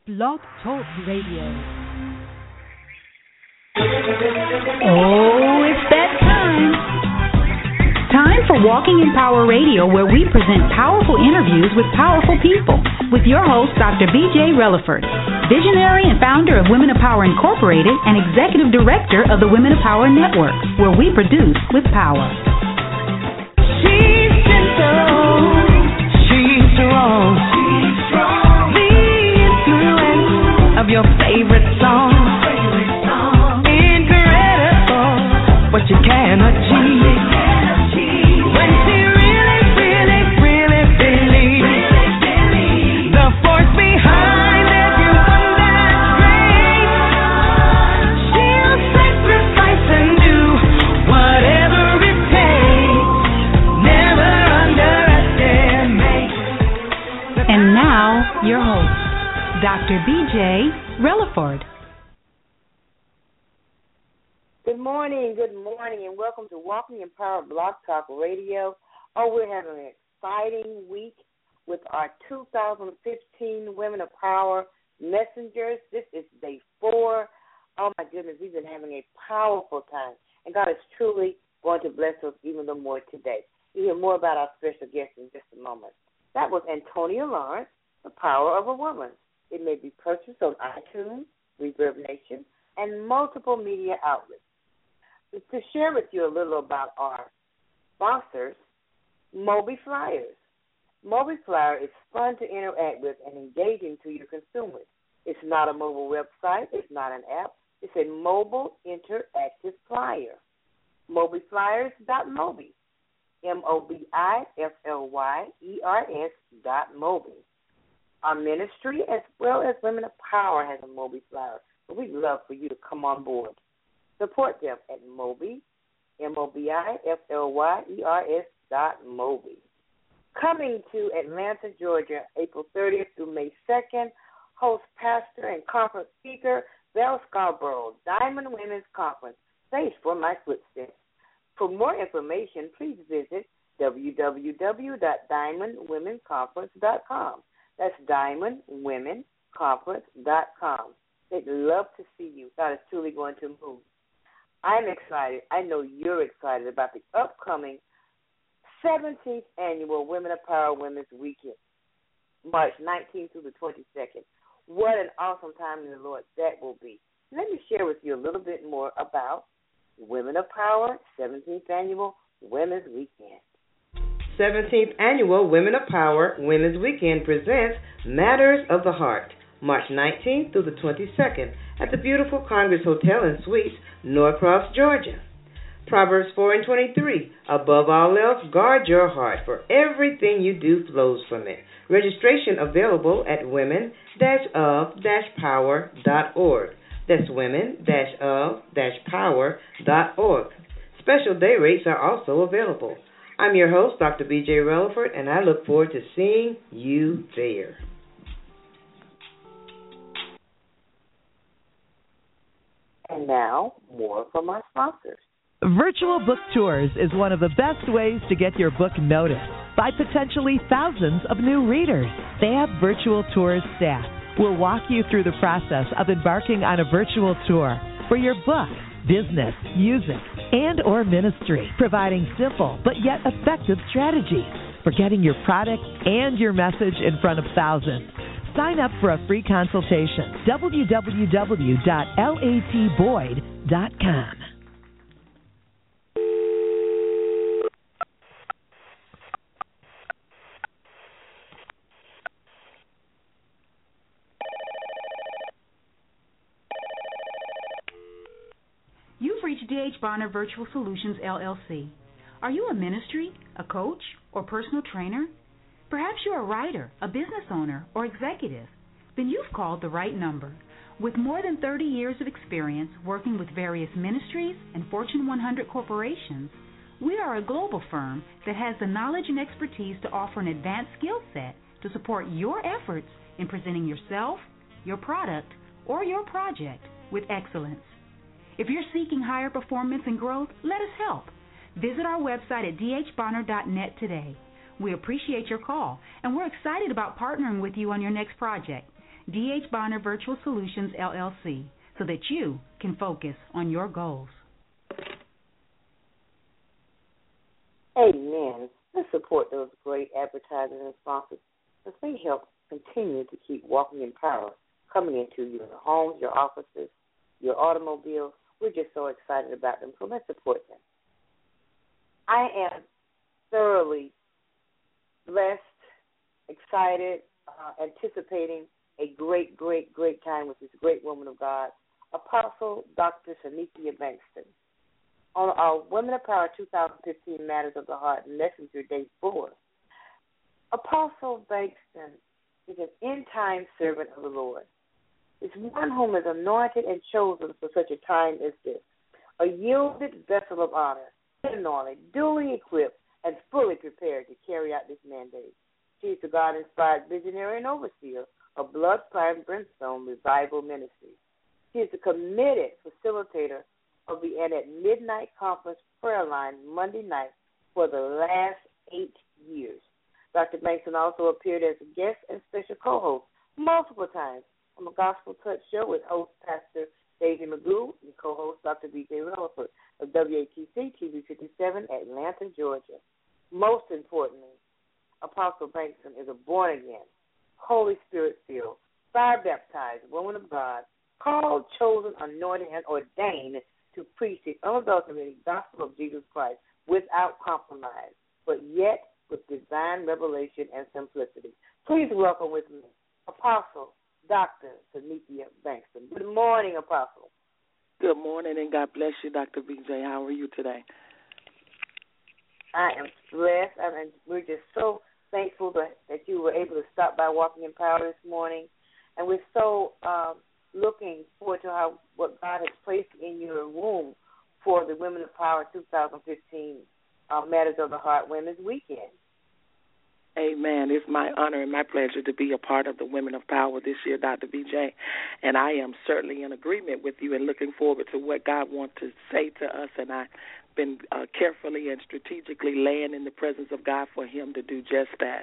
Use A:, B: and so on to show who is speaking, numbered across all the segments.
A: Blog Talk Radio.
B: Oh, it's that time. Time for Walking in Power Radio, where we present powerful interviews with powerful people. With your host, Dr. B.J. Relaford, visionary and founder of Women of Power Incorporated and executive director of the Women of Power Network, where we produce with power.
C: She's gentle. She's strong. The influence of your favorite song. Incredible what you can achieve. When she really, really, really believes the force behind everyone that's great. She'll sacrifice and do whatever it takes. Never underestimate.
B: And now, your host, Dr. B.J. Relaford.
D: Good morning, and welcome to Walking in Power Blog Talk Radio. Oh, we're having an exciting week with our 2015 Women of Power Messengers. This is day 4. Oh, my goodness, we've been having a powerful time, and God is truly going to bless us even the more today. You'll hear more about our special guest in just a moment. That was Antonia Lawrence, The Power of a Woman. It may be purchased on iTunes, Reverb Nation, and multiple media outlets. To share with you a little about our sponsors, Moby Flyers. Moby Flyer is fun to interact with and engaging to your consumers. It's not a mobile website. It's not an app. It's a mobile interactive flyer. MobyFlyers.moby. MobiFlyers.moby. Our ministry, as well as Women of Power, has a Moby Flyer. So we'd love for you to come on board. Support them at Moby, MobiFlyers.moby. Coming to Atlanta, Georgia, April 30th through May 2nd, host pastor and conference speaker, Belle Scarborough, Diamond Women's Conference, Face for My Footsteps. For more information, please visit www.diamondwomenconference.com. That's diamondwomenconference.com. They'd love to see you. God is truly going to move. I'm excited. I know you're excited about the upcoming 17th Annual Women of Power Women's Weekend, March 19th through the 22nd. What an awesome time in the Lord that will be. Let me share with you a little bit more about Women of Power 17th Annual Women's Weekend.
E: 17th Annual Women of Power Women's Weekend presents Matters of the Heart, March 19th through the 22nd at the beautiful Congress Hotel and Suites, Norcross, Georgia. Proverbs 4:23, above all else, guard your heart, for everything you do flows from it. Registration available at women-of-power.org. That's women-of-power.org. Special day rates are also available. I'm your host, Dr. B.J. Relaford, and I look forward to seeing you there.
D: And now, more from our sponsors.
F: Virtual Book Tours is one of the best ways to get your book noticed by potentially thousands of new readers. Fab Virtual Tours staff will walk you through the process of embarking on a virtual tour for your book, business, music, and or ministry, providing simple but yet effective strategies for getting your product and your message in front of thousands. Sign up for a free consultation. www.latboyd.com.
B: You've reached D.H. Bonner Virtual Solutions, LLC. Are you a ministry, a coach, or personal trainer? Perhaps you're a writer, a business owner, or executive. Then you've called the right number. With more than 30 years of experience working with various ministries and Fortune 100 corporations, we are a global firm that has the knowledge and expertise to offer an advanced skill set to support your efforts in presenting yourself, your product, or your project with excellence. If you're seeking higher performance and growth, let us help. Visit our website at dhbonner.net today. We appreciate your call, and we're excited about partnering with you on your next project. D.H. Bonner Virtual Solutions, LLC, so that you can focus on your goals.
D: Amen. Let's support those great advertisers and sponsors as they help continue to keep Walking in Power coming into your homes, your offices, your automobiles. We're just so excited about them, so let's support them. I am thoroughly blessed, excited, anticipating a great, great, great time with this great woman of God, Apostle Dr. Sanithia Bankston. On our Women of Power 2015 Matters of the Heart Messenger Day 4, Apostle Bankston is an end-time servant of the Lord. It's one whom is anointed and chosen for such a time as this, a yielded vessel of honor, anointed, duly equipped, and fully prepared to carry out this mandate. She is the God-inspired visionary and overseer of Blood, Fire, and Brimstone Revival Ministry. She is the committed facilitator of the at Midnight Conference prayer line Monday night for the last 8 years. Dr. Bankston also appeared as a guest and special co-host multiple times on the Gospel Touch Show with host Pastor Daisy Magoo and co-host Dr. B.J. Rutherford of WATC TV 57, Atlanta, Georgia. Most importantly, Apostle Bankston is a born-again, Holy Spirit-filled, fire-baptized woman of God, called, chosen, anointed, and ordained to preach the unadulterated gospel of Jesus Christ without compromise, but yet with divine revelation and simplicity. Please welcome with me Apostle Dr. Sanithia Bankston. Good morning, Apostle.
A: Good morning, and God bless you, Dr. B.J. How are you today?
D: I am blessed, and we're just so thankful that you were able to stop by Walking in Power this morning, and we're so looking forward to what God has placed in your womb for the Women of Power 2015 Matters of the Heart Women's Weekend.
A: Amen. It's my honor and my pleasure to be a part of the Women of Power this year, Dr. B.J., and I am certainly in agreement with you and looking forward to what God wants to say to us, and I've been carefully and strategically laying in the presence of God for him to do just that.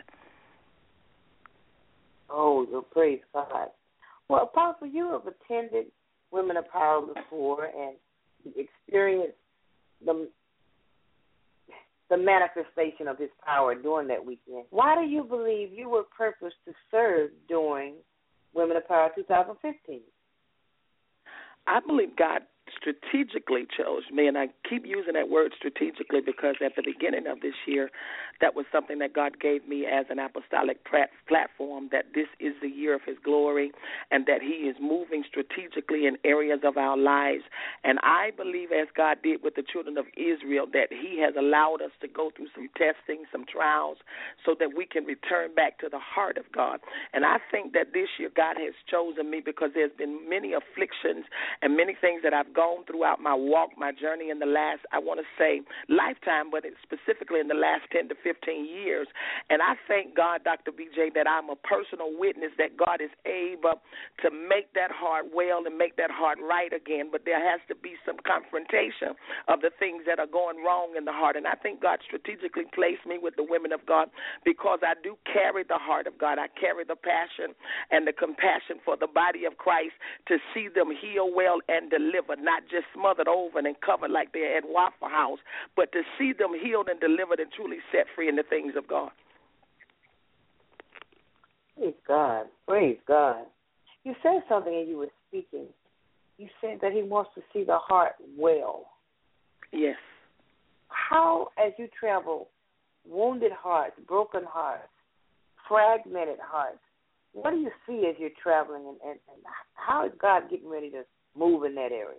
D: Oh, praise God. Well, Apostle, you have attended Women of Power before and experienced the manifestation of his power during that weekend. Why do you believe you were purposed to serve during Women of Power 2015?
A: I believe God strategically chose me, and I keep using that word strategically because at the beginning of this year, that was something that God gave me as an apostolic platform, that this is the year of his glory and that he is moving strategically in areas of our lives. And I believe, as God did with the children of Israel, that he has allowed us to go through some testing, some trials, so that we can return back to the heart of God. And I think that this year God has chosen me because there's been many afflictions and many things that I've gone throughout my walk, my journey in the last, I want to say, lifetime, but specifically in the last 10 to 15 years. And I thank God, Dr. B.J., that I'm a personal witness that God is able to make that heart well and make that heart right again. But there has to be some confrontation of the things that are going wrong in the heart. And I think God strategically placed me with the women of God because I do carry the heart of God. I carry the passion and the compassion for the body of Christ to see them heal well and deliver, not just smothered over and covered like they're at Waffle House, but to see them healed and delivered and truly set free in the things of God.
D: Praise God. Praise God. You said something as you were speaking. You said that he wants to see the heart well.
A: Yes.
D: How, as you travel, wounded hearts, broken hearts, fragmented hearts, what do you see as you're traveling, and how is God getting ready to move in that area?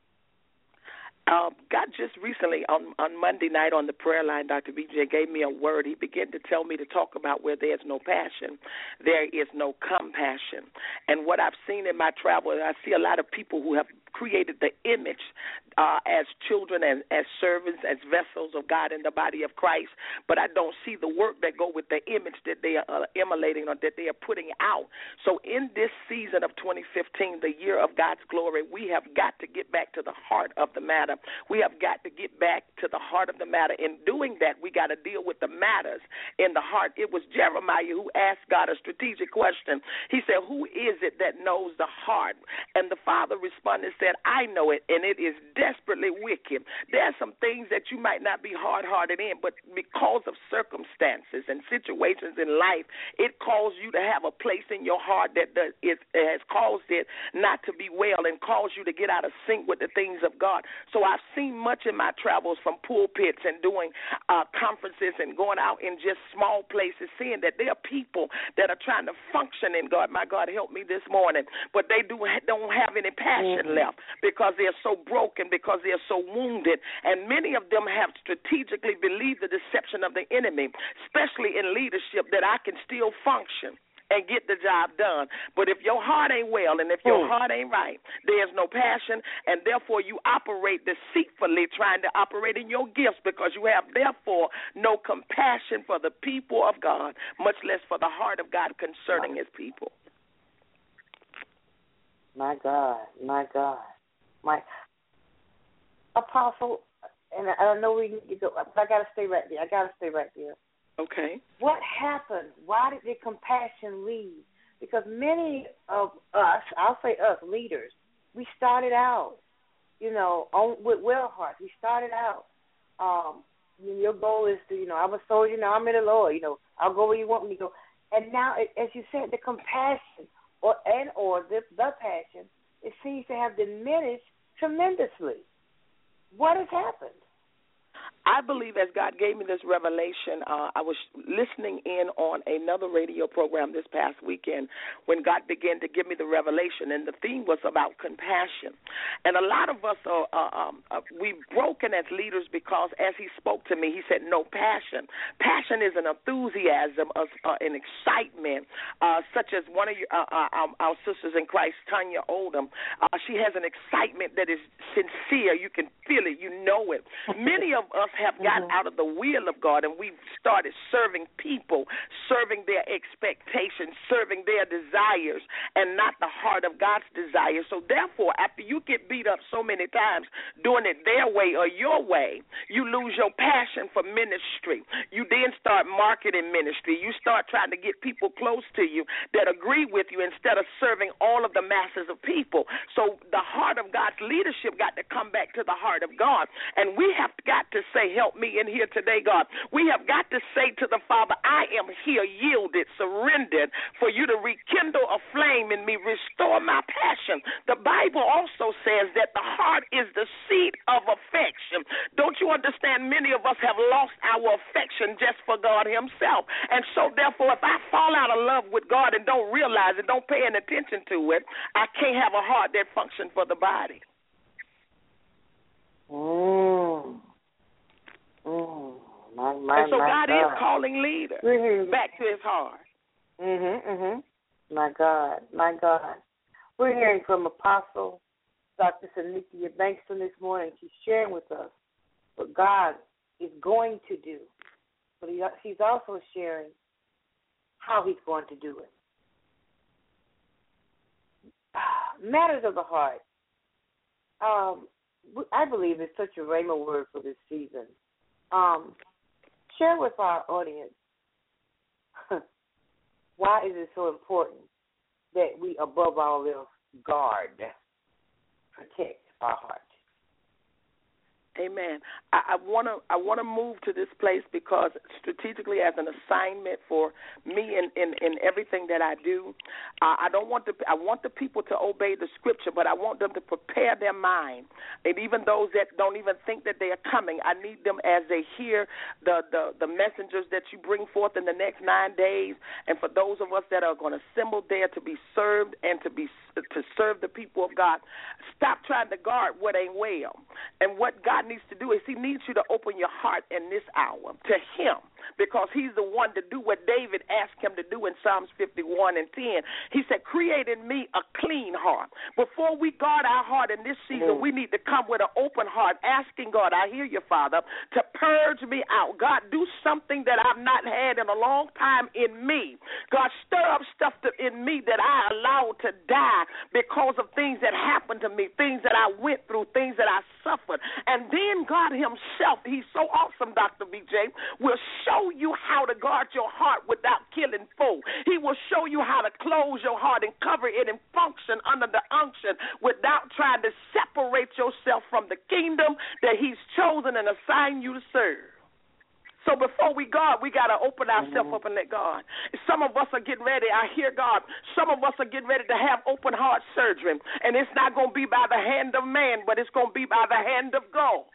A: God just recently, on Monday night on the prayer line, Dr. B.J. gave me a word. He began to tell me to talk about where there's no passion, there is no compassion. And what I've seen in my travel, I see a lot of people who have created the image as children and as servants, as vessels of God in the body of Christ, but I don't see the work that go with the image that they are emulating or that they are putting out. So in this season of 2015, the year of God's glory, we have got to get back to the heart of the matter. We have got to get back to the heart of the matter. In doing that, we got to deal with the matters in the heart. It was Jeremiah who asked God a strategic question. He said, who is it that knows the heart? And the Father responded and said, I know it, and it is desperately wicked. There are some things that you might not be hard-hearted in, but because of circumstances and situations in life, it caused you to have a place in your heart that it has caused it not to be well and caused you to get out of sync with the things of God. So I've seen much in my travels from pulpits and doing conferences and going out in just small places, seeing that there are people that are trying to function in God. My God, help me this morning. But they don't have any passion left because they're so broken, because they're so wounded. And many of them have strategically believed the deception of the enemy, especially in leadership, that I can still function and get the job done. But if your heart ain't well and if your heart ain't right, there's no passion, and therefore you operate deceitfully trying to operate in your gifts because you have, therefore, no compassion for the people of God, much less for the heart of God concerning his people.
D: My God, my God. My Apostle, and I know we need to go, but I got to stay right there.
A: Okay.
D: What happened? Why did the compassion leave? Because many of us, I'll say us, leaders, we started out, with well hearts. We started out, your goal is to, I'm a soldier, now I'm in the Lord, I'll go where you want me to go. And now, as you said, the compassion or the passion, it seems to have diminished tremendously. What has happened?
A: I believe as God gave me this revelation, I was listening in on another radio program this past weekend when God began to give me the revelation, and the theme was about compassion. And a lot of us we've broken as leaders because as he spoke to me, he said no passion. Passion is an enthusiasm, an excitement, such as one of our sisters in Christ, Tanya Oldham. She has an excitement that is sincere. You can feel it. You know it. Many of us have gotten out of the will of God, and we've started serving people, serving their expectations, serving their desires, and not the heart of God's desire. So therefore, after you get beat up so many times doing it their way or your way, you lose your passion for ministry. You then start marketing ministry. You start trying to get people close to you that agree with you instead of serving all of the masses of people. So the heart of God's leadership got to come back to the heart of God, and we have got to say, help me in here today, God. We have got to say to the Father, I am here, yielded, surrendered, for you to rekindle a flame in me, restore my passion. The Bible also says that the heart is the seat of affection. Don't you understand? Many of us have lost our affection just for God himself. And so, therefore, if I fall out of love with God and don't realize it, don't pay any attention to it, I can't have a heart that functions for the body. And so God is calling leaders back to his heart.
D: My God, my God. We're hearing from Apostle Dr. Cynthia Bankston this morning. She's sharing with us what God is going to do. But she's also sharing how he's going to do it. Matters of the heart. I believe it's such a rhema word for this season. Share with our audience why is it so important that we, above all else, guard, protect our heart.
A: Amen. I want to move to this place because strategically, as an assignment for me in everything that I do, I want the people to obey the scripture, but I want them to prepare their mind. And even those that don't even think that they are coming, I need them as they hear the messengers that you bring forth in the next 9 days, and for those of us that are going to assemble there to be served and to serve the people of God, stop trying to guard what ain't well. And what God needs to do is he needs you to open your heart in this hour to him because he's the one to do what David asked him to do in Psalms 51 and 10. He said, create in me a clean heart. Before we guard our heart in this season, we need to come with an open heart, asking God, I hear you, Father, to purge me out. God, do something that I've not had in a long time in me. God, stir up stuff in me that I allowed to die because of things that happened to me, things that I went through, things that I suffered. And then God himself, he's so awesome, Dr. BJ, will show you how to guard your heart without killing foe. He will show you how to close your heart and cover it and function under the unction without trying to separate yourself from the kingdom that he's chosen and assigned you to serve. So before we guard, we got to open ourselves up and let God. Some of us are getting ready. I hear God. Some of us are getting ready to have open heart surgery. And it's not going to be by the hand of man, but it's going to be by the hand of God.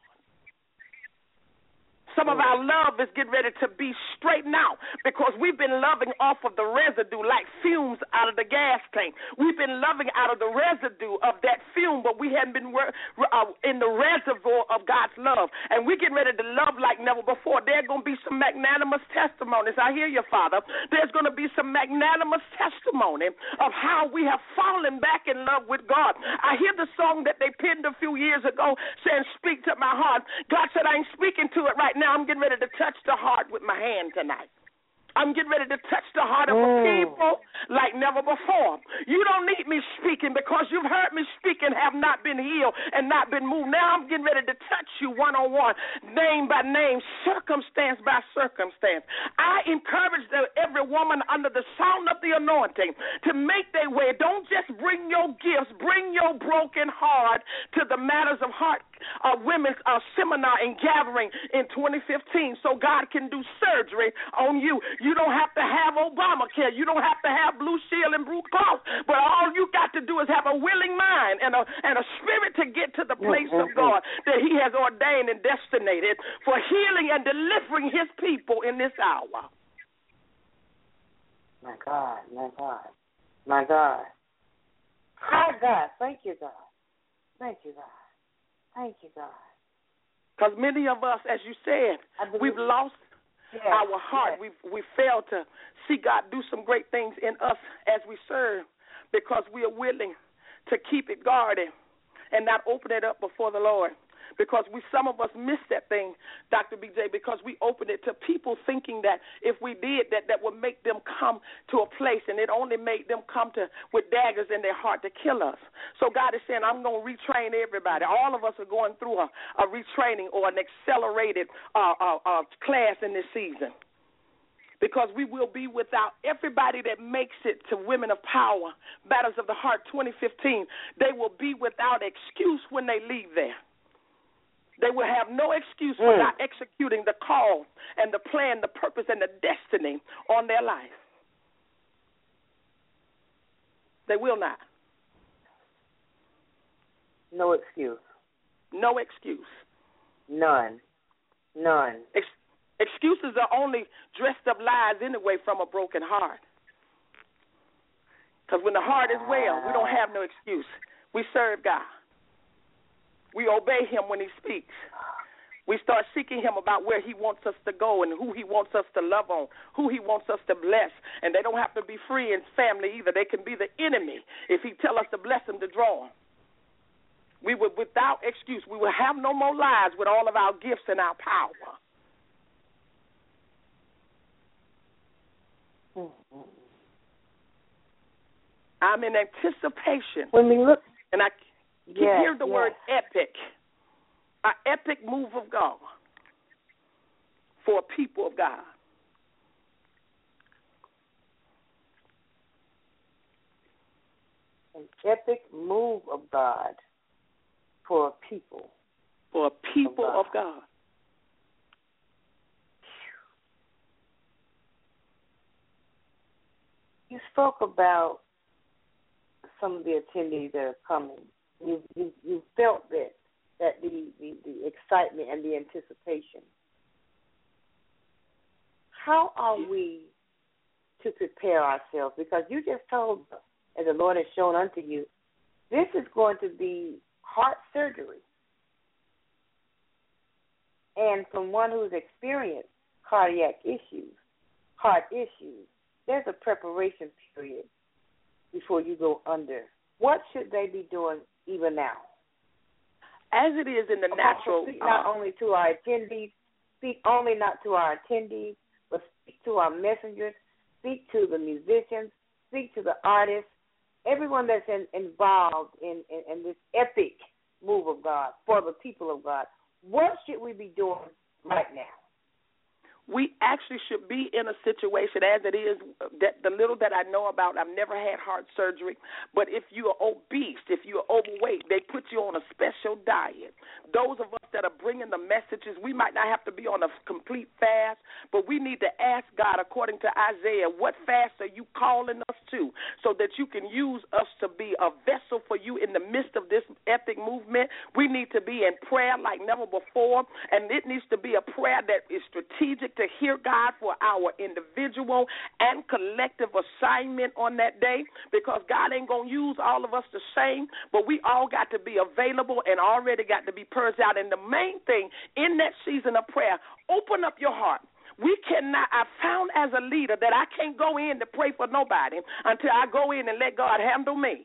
A: Some of our love is getting ready to be straightened out because we've been loving off of the residue like fumes out of the gas tank. We've been loving out of the residue of that fume, but we haven't been in the reservoir of God's love. And we're getting ready to love like never before. There are going to be some magnanimous testimonies. I hear you, Father. There's going to be some magnanimous testimony of how we have fallen back in love with God. I hear the song that they penned a few years ago saying, speak to my heart. God said, I ain't speaking to it right now. I'm getting ready to touch the heart with my hand tonight. I'm getting ready to touch the heart of a people like never before. You don't need me speaking because you've heard me speak and have not been healed and not been moved. Now I'm getting ready to touch you one-on-one, name by name, circumstance by circumstance. I encourage every woman under the sound of the anointing to make their way. Don't just bring your gifts. Bring your broken heart to the Matters of Heart Women's seminar and gathering in 2015 so God can do surgery on you. You don't have to have Obamacare. You don't have to have Blue Shield and Blue Cross. But all you got to do is have a willing mind and a spirit to get to the place of God that he has ordained and destinated for healing and delivering his people in this hour.
D: My God, my God, my God. My God, thank you, God. Thank you, God. Thank you, God.
A: Because many of us, as you said, we've lost our heart. We failed to see God do some great things in us as we serve because we are willing to keep it guarded and not open it up before the Lord. Because some of us miss that thing, Dr. BJ, because we open it to people thinking that if we did that would make them come to a place, and it only made them come with daggers in their heart to kill us. So God is saying, I'm going to retrain everybody. All of us are going through a retraining or an accelerated class in this season. Because we will be without everybody that makes it to Women of Power, Battles of the Heart 2015. They will be without excuse when they leave there. They will have no excuse for not executing the call and the plan, the purpose, and the destiny on their life. They will not.
D: No excuse.
A: No excuse.
D: None.
A: Excuses are only dressed up lies anyway from a broken heart. Because when the heart is well, we don't have no excuse. We serve God. We obey him when he speaks. We start seeking him about where he wants us to go and who he wants us to love on, who he wants us to bless. And they don't have to be free and family either. They can be the enemy if he tell us to bless them, to draw them. We would, without excuse, we will have no more lies with all of our gifts and our power. I'm in anticipation.
D: When we look,
A: and I hear the word epic, an epic move of God for a people of God.
D: An epic move of God for a people.
A: For a people of God.
D: You spoke about some of the attendees that are coming. You felt that the excitement and the anticipation. How are we to prepare ourselves? Because you just told us, as the Lord has shown unto you, this is going to be heart surgery. And from one who's experienced cardiac issues, heart issues, there's a preparation period before you go under. What should they be doing even now?
A: As it is in the natural.
D: Speak not only to our attendees, speak only not to our attendees, but speak to our messengers, speak to the musicians, speak to the artists, everyone that's involved in this epic move of God for the people of God. What should we be doing right now?
A: We actually should be in a situation as it is, that the little that I know about, I've never had heart surgery, but if you are obese, if you are overweight, they put you on a special diet. Those of us that are bringing the messages, we might not have to be on a complete fast, but we need to ask God, according to Isaiah, what fast are you calling us to so that you can use us to be a vessel for you in the midst of this epic movement? We need to be in prayer like never before, and it needs to be a prayer that is strategic to hear God for our individual and collective assignment on that day, because God ain't going to use all of us the same, but we all got to be available and already got to be purged out. And the main thing in that season of prayer, open up your heart. We cannot, I found as a leader that I can't go in to pray for nobody until I go in and let God handle me.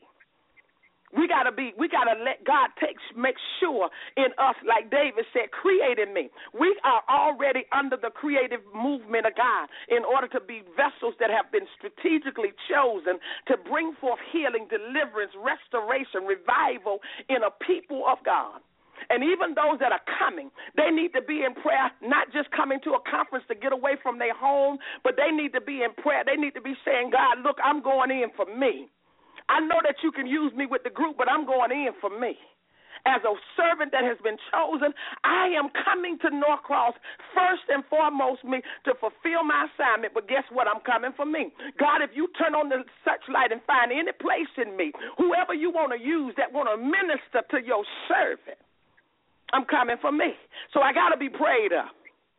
A: We gotta let God make sure in us, like David said, create in me. We are already under the creative movement of God in order to be vessels that have been strategically chosen to bring forth healing, deliverance, restoration, revival in a people of God. And even those that are coming, they need to be in prayer, not just coming to a conference to get away from their home, but they need to be in prayer. They need to be saying, God, look, I'm going in for me. I know that you can use me with the group, but I'm going in for me. As a servant that has been chosen, I am coming to Norcross first and foremost me to fulfill my assignment, but guess what? I'm coming for me. God, if you turn on the searchlight and find any place in me, whoever you want to use that want to minister to your servant, I'm coming for me. So I got to be prayed up.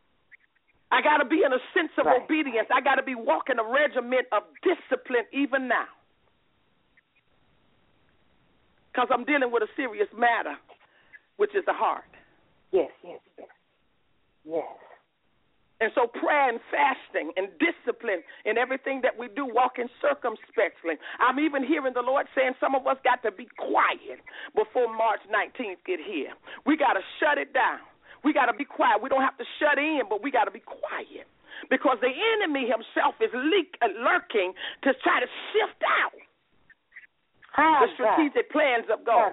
A: I got to be in a sense of obedience. I got to be walking a regiment of discipline even now. Because I'm dealing with a serious matter, which is the heart.
D: Yes.
A: And so prayer and fasting and discipline in everything that we do, walking circumspectly. I'm even hearing the Lord saying some of us got to be quiet before March 19th get here. We got to shut it down. We got to be quiet. We don't have to shut in, but we got to be quiet because the enemy himself is lurking to try to sift out the strategic plans of God.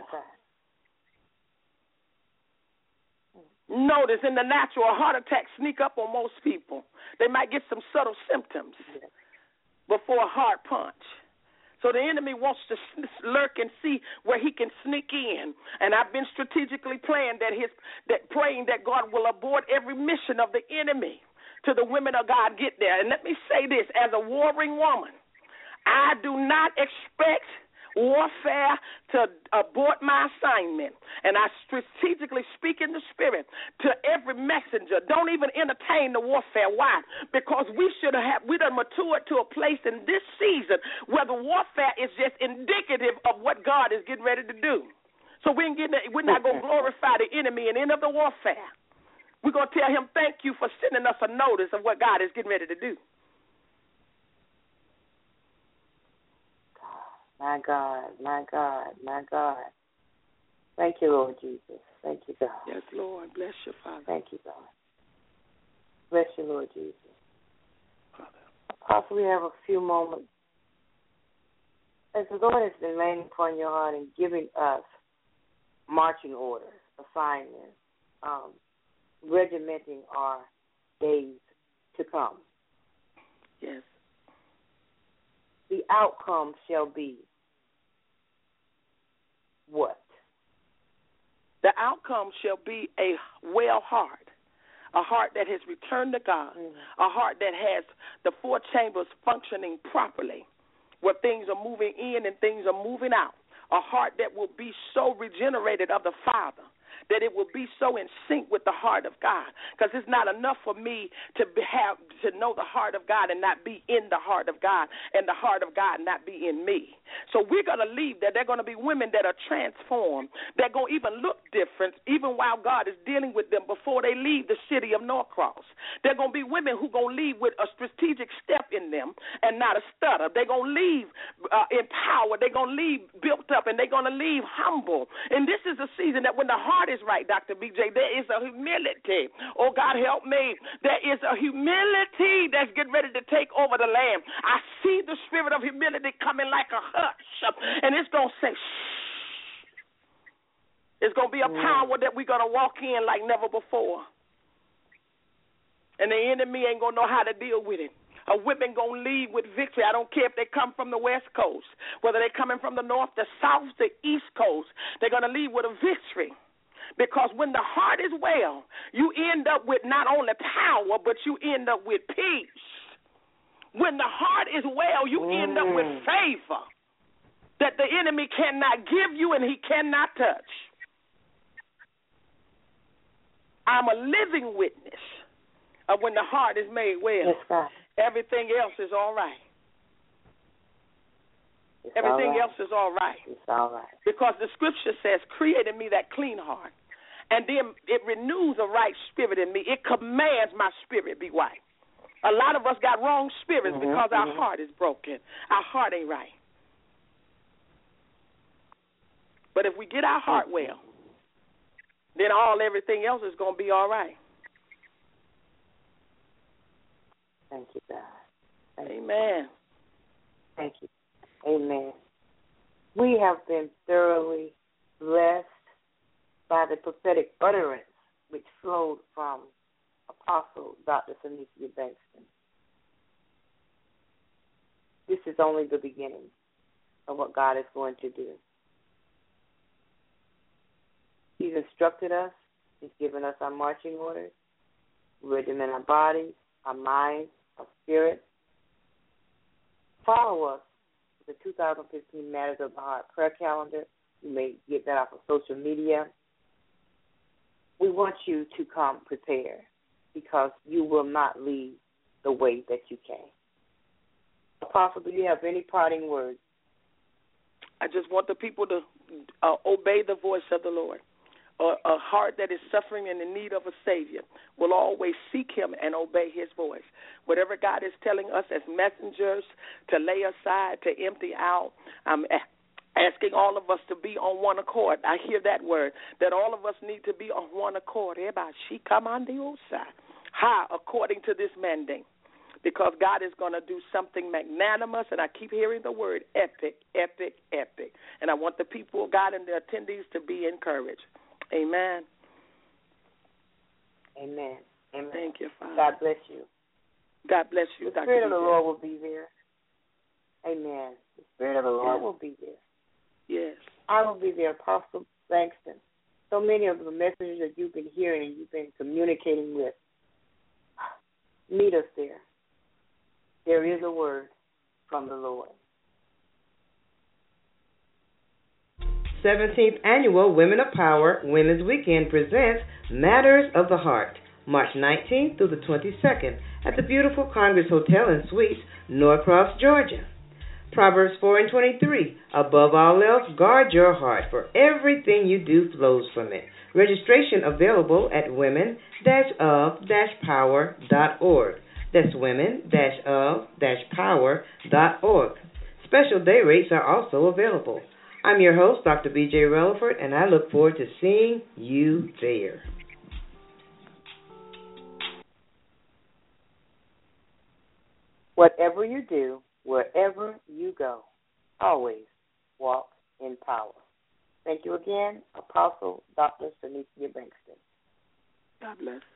A: Notice in the natural, a heart attack sneak up on most people. They might get some subtle symptoms before a heart punch. So the enemy wants to lurk and see where he can sneak in. And I've been strategically praying that God will abort every mission of the enemy to the women of God get there. And let me say this, as a warring woman, I do not expect warfare to abort my assignment. And I strategically speak in the spirit to every messenger. Don't even entertain the warfare. Why? Because we done matured to a place in this season where the warfare is just indicative of what God is getting ready to do. So we're not going to glorify the enemy in any of the warfare. We're going to tell him thank you for sending us a notice of what God is getting ready to do.
D: My God. Thank you, Lord Jesus. Thank you, God.
A: Yes, Lord. Bless you, Father.
D: Thank you, God. Bless you, Lord Jesus.
A: Father.
D: Apostle, we have a few moments. As the Lord has been laying upon your heart and giving us marching orders, assignments, regimenting our days to come.
A: Yes.
D: The outcome shall be what?
A: The outcome shall be a well heart, a heart that has returned to God, a heart that has the four chambers functioning properly, where things are moving in and things are moving out, a heart that will be so regenerated of the Father that it will be so in sync with the heart of God. Because it's not enough for me to know the heart of God and not be in the heart of God, and the heart of God not be in me. So we're going to leave that. There are going to be women that are transformed. They're going to even look different, even while God is dealing with them before they leave the city of Norcross. They're going to be women who are going to leave with a strategic step in them and not a stutter. They're going to leave empowered. They're going to leave built up, and they're going to leave humble. And this is a season that when the heart is right, Dr. BJ, there is a humility. Oh, God, help me. There is a humility that's getting ready to take over the land. I see the spirit of humility coming like a hush, and it's going to say, shh. It's going to be a power that we're going to walk in like never before. And the enemy ain't going to know how to deal with it. A women going to leave with victory. I don't care if they come from the West Coast, whether they're coming from the North, the South, the East Coast. They're going to leave with a victory. Because when the heart is well, you end up with not only power, but you end up with peace. When the heart is well, you end up with favor that the enemy cannot give you and he cannot touch. I'm a living witness of when the heart is made well.
D: Yes,
A: everything else is all right. Everything else is all right.
D: It's all right.
A: Because the scripture says, create in me that clean heart. And then it renews a right spirit in me. It commands my spirit be right. A lot of us got wrong spirits because our heart is broken. Our heart ain't right. But if we get our heart well, then everything else is going to be all right.
D: Thank you, God.
A: Amen.
D: Thank you. Amen. We have been thoroughly blessed by the prophetic utterance which flowed from Apostle Dr. Sanikia Bankston. This is only the beginning of what God is going to do. He's instructed us. He's given us our marching orders, rhythm in our bodies, our minds, our spirit. Follow us with the 2015 Matters of the Heart prayer calendar. You may get that off of social media. We want you to come prepared because you will not leave the way that you came. Apostle, do you have any parting words?
A: I just want the people to obey the voice of the Lord. A heart that is suffering and in need of a Savior will always seek Him and obey His voice. Whatever God is telling us as messengers to lay aside, to empty out, I'm asking all of us to be on one accord. I hear that word, that all of us need to be on one accord. According to this mandate. Because God is going to do something magnanimous, and I keep hearing the word epic, epic, epic. And I want the people of God and the attendees to be encouraged. Amen.
D: Amen. Amen.
A: Thank you, Father.
D: God bless you.
A: God bless you,
D: The
A: Dr.
D: Spirit of the
A: DJ.
D: Lord will be there. Amen. The Spirit of the Lord will be there.
A: Yes.
D: I will be there, Apostle Bankston. So many of the messages that you've been hearing and you've been communicating with, meet us there. There is a word from the Lord.
E: 17th Annual Women of Power Women's Weekend presents Matters of the Heart, March 19th through the 22nd at the beautiful Congress Hotel and Suites, Norcross, Georgia. Proverbs 4:23, above all else, guard your heart, for everything you do flows from it. Registration available at women-of-power.org. That's women-of-power.org. Special day rates are also available. I'm your host, Dr. B.J. Relaford, and I look forward to seeing you there.
D: Whatever you do, wherever you go, always walk in power. Thank you again, Apostle Dr. Sanikia Bankston.
A: God bless.